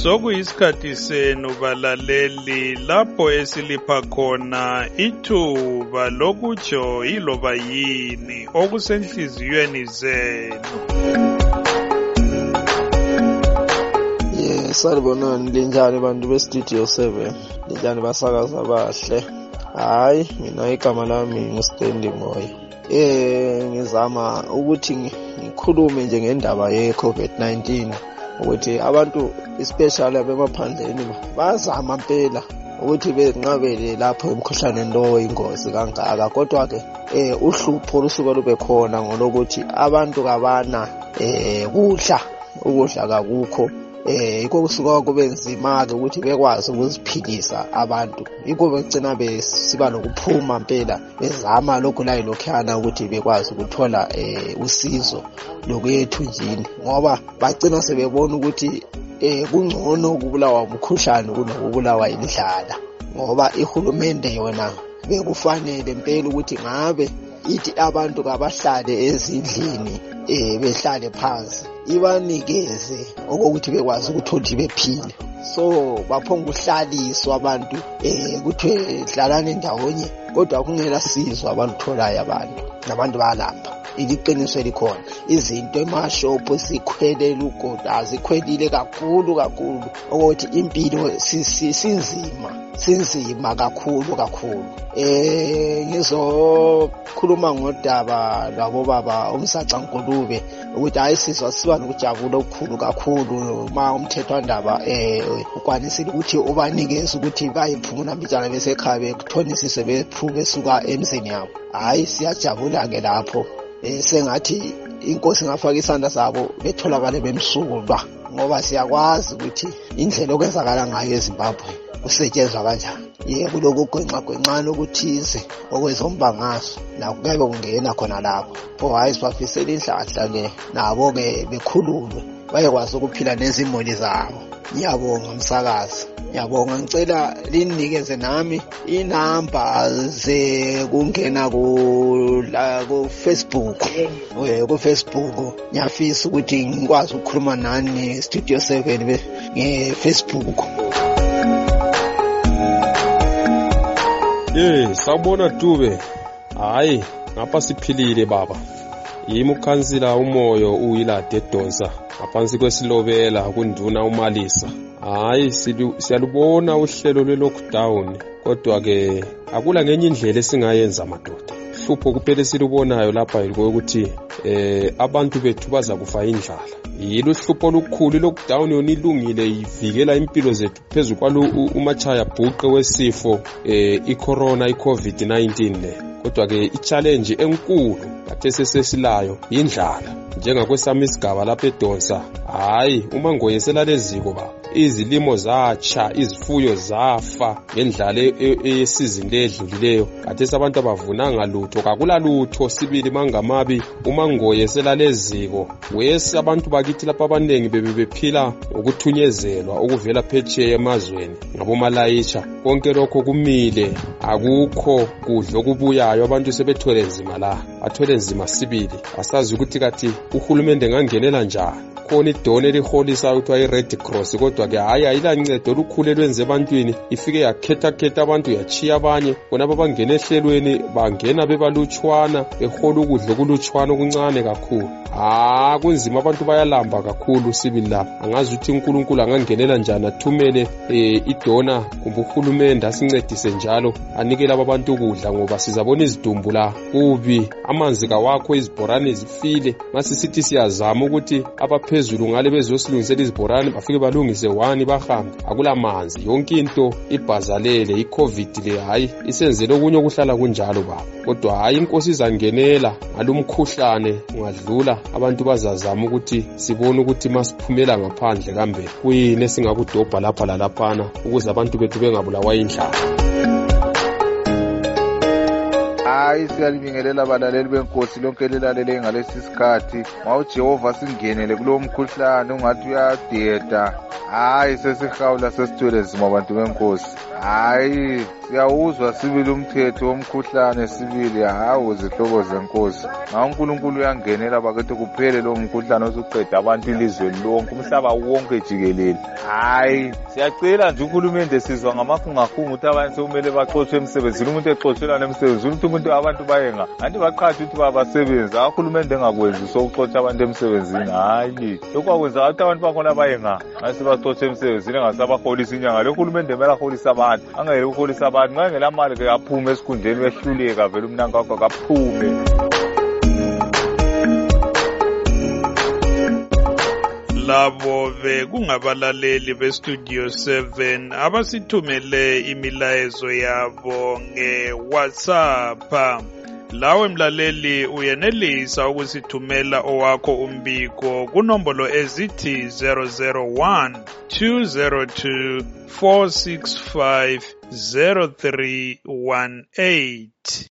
Sokuyisikhathi senu balaleli lapho esilipha khona ithuba lokutsho iloba yini okusenhliziyweni zenu. Sanibonani linjani bantu be-Studio 7, linjani basakaza abahle. Hayi, mina igama lami nguStendi Moyo. Ngizama ukuthi ngikhulume nje ngendaba ye-COVID-19 ukuthi abantu especially abemaphandleni bazama impela ukuthi benqabele lapho emkhuhlaneni lo ingozi kangaka. Kodwa ke uhlupho lusuka lube khona ngolokuthi abantu kabana ukudla kakukho. Yiko kusuka kube nzima ke ukuthi bekwazi ukuziphilisa abantu. Yiko begcina besiba lokuphuma impela bezama lokho la ilokhana ukuthi bekwazi ukuthola usizo lokuyethunjini, ngoba bagcina sebebona ukuthi kungcono ukubulawa umkhuhlane kunokubulawa indlala, ngoba ihulumende yona bekufanele impela ukuthi ngabe ithi abantu kabahlale ezindlini behlale phansi ibanikeze okokuthi bekwazi ukuthi bephile. So baphonga uhlaliswa abantu kuthiwe dlalane ndawonye, kodwa kungela sizo abalutholayo abantu nabantu balapha. Iliqiniso elikhona izinto emashophu sikhwelela ugoda zikhwelile kakhulu ukuthi impilo sinzima kakhulu. Ngizokhuluma ngodaba lwabo baba umsaca Nkulube ukuthi hayi sizwa siba nokujabula okukhulu kakhulu uma umthethwandaba ukwanisile ukuthi ubanikeze ukuthi bayiphumula mbijana besekhaya bekuthonisise bephume suka emzini yabo. Hayi siyajabula ke lapho. Sengathi inkosi ngafaka isandla sabo betholakale bemsulwa, ngoba siyakwazi ukuthi indlela okwenzakala ngayo eZimbabwe kusetshenzwa kanjani. Yebo lokho gwenxa okuthize okwezombangazwe nakho kube kungena khona lapho. Hayi sibafisela inhlanhla le nabo ke bekhululwe bayekwazi ukuphila nezimoli zabo. Ngiyabonga umsakazi, ngiyabonga. Ngicela linikeze nami inamba kungena ku Facebook. Ku Facebook ngiyafisa ukuthi ngikwazi ukukhuluma nani Studio 7 nge-Facebook. Sawubona Dube. Hayi, ngapha siphilile baba. Yimi ukhansila uMoyo uyilade Donsa ngaphansi kwesilobela kunduna uMalisa. Hayi siyalubona uhlelo lwe-lockdown, kodwa ke akula ngenye indlela esingayenza madoda. Hlupho kuphela silubonayo lapha yikuthi abantu bethu baza kufa indlala. Yilo uhlupho olukhulu. I-lockdown yona ilungile ivikela impilo zethu phezulu kwalo umachaya bhuqe wesifo i-corona i-COVID-19 le. Kodwa ke i-challenge enkulu kade sesilayo indlala. Njengakwesami isigaba lapha eDonsa, hayi uma ngoyesela leziko baba, izilimo zatsha, izifuyo zafa ngendlala eyesizini ledlulileyo. Kade sabantu abavunanga lutho, kakula lutho sibili mangamabi uma ngoyesela leziko. Wesi abantu bakithi lapha abanengi bebephila ukuthunyezela okuvela phetsheya emazweni ngabomalayitsha. Konke lokho kumile, akukho kudla okubuyayo. Abantu sebethwele nzima la, bathwele nzima sibili. Asazi ukuthi kathi uhulumende ngangenela njani. Khona idone eliholisa ukuthi ayi-Red Cross, kodwa ke hayi ayilancedo olukhulu elwenze ebantwini. Ifike yakhetha abantu yachiya abanye. Bona abangena ehlelweni bangena bebalutshwana, behola ukudla okulutshwana okuncane kakhulu. Kunzima, abantu bayalamba kakhulu sibili la. Angazi ukuthi uNkulunkulu angangenela njani athumele idona kumbe uhulumende asincedise njalo anikele abantu ukudla, ngoba sizabona izidumbu la kubi, amanzi kawakho, izibhorane zifile. Masisithi siyazama ukuthi abaphezulu ngale bezosilungisela izibhorane bafike balungise 1 bahambe, akula manzi. Yonke into ibhazalele, i-COVID le hayi isenzele okunye okuhlala kunjalo baba. Kodwa hayi inkosi izangenela ngalumkhuhlane ungadlula. Abantu bazazama ukuthi sibone ukuthi masiphumela ngaphandle kambe kuyini esingakudobha lapha lalaphana ukuze abantu bethu bengabulawa indlala. Hayi siyalibingelela abalaleli benkosi lonke lilalele ngalesi sikhathi. MawuJehova singenele kulo mkhuhlane ungathi uyadeda. Hayi sesihawula sesithwele zima abantu benkosi. Hayi, siyawuzwa sibili umthetho womkhuhlane sibili, hawu zihlobo zenkosi. uNkulunkulu uyangenela bakithi kuphele lo mkhuhlane osuqeda abantu ilizwe lonke, umhlaba wonke jikelele. Hayi, siyacela nje uHulumende, sizwa ngamakhungakhunga ukuthi abantu sekumele baxoshwe emsebenzini. Umuntu exoshelana emsebenzini, umuntu abantu bayenga anti baqhatsha ukuthi basebenze. uHulumende engakwenzi sokuxotsha abantu emsebenzini. Hayi, lokho akwenza ukuthi abantu bakhona bayenga ngase baxotshe emsebenzini engasabaholisa inyanga. Lo uHulumende kumele aholise abantu, angeke uholisa abantu. Ngangela mali ke aphume esikhundleni wehluleka vele umnanka wakho akaphume. Labo bekungabalaleli beStudio 7 abasithumele imilayezo yabo ngeWhatsApp. Lawe mlaleli uyenelisa ukusithumela owakho umbiko kunombolo ezithi 001 202 465 0318.